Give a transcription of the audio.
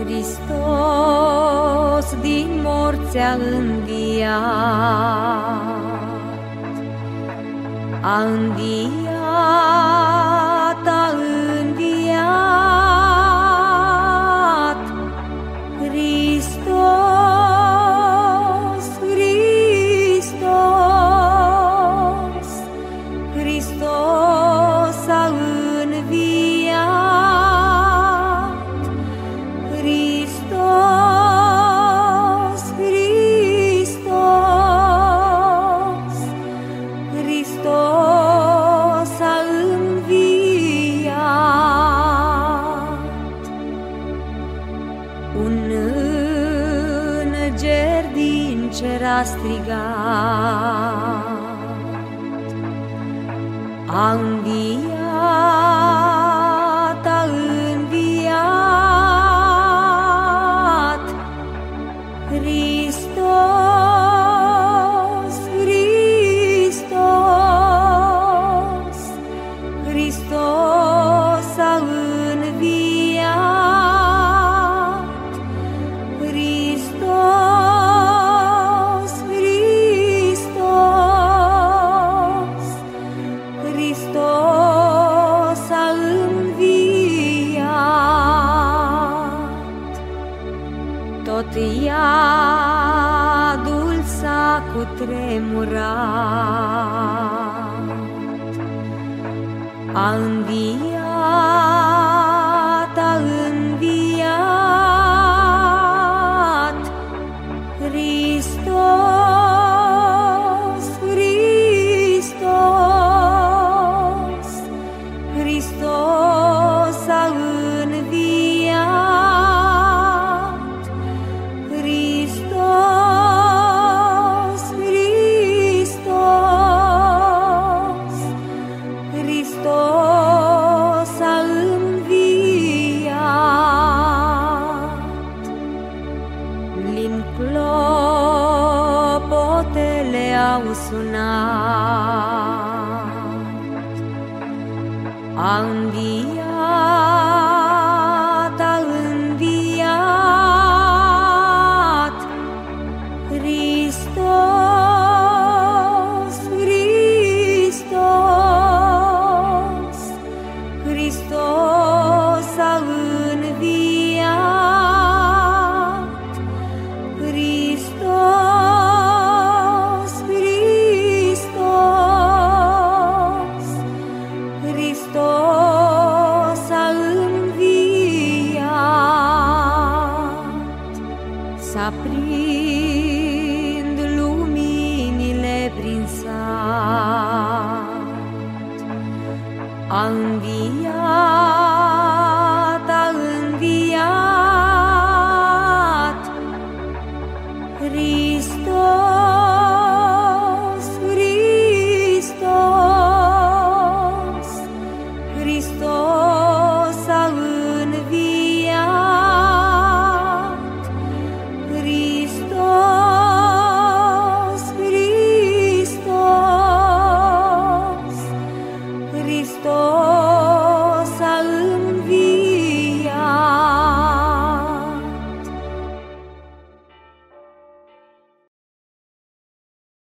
Hristos din morți a înviat, a înviat, a înviat. Hristos, Hristos, Hristos a înviat. Hristos, Hristos, Hristos a înviat. Un înger din cer a strigat, a înviat, a înviat. Hristos, Hristos, Hristos a înviat. Hristos, Hristos, Hristos a înviat. Tot iadul s-a cutremurat, a înviat, a înviat. Hristos, Hristos, Hristos a înviat. Hristos, Hristos, Hristos a înviat. Lin clopotele au sunat, a înviat, a înviat. Hristos, Hristos, Hristos a înviat. Hristos, Hristos, Hristos a înviat. S-aprind luminile prin sat, a înviat.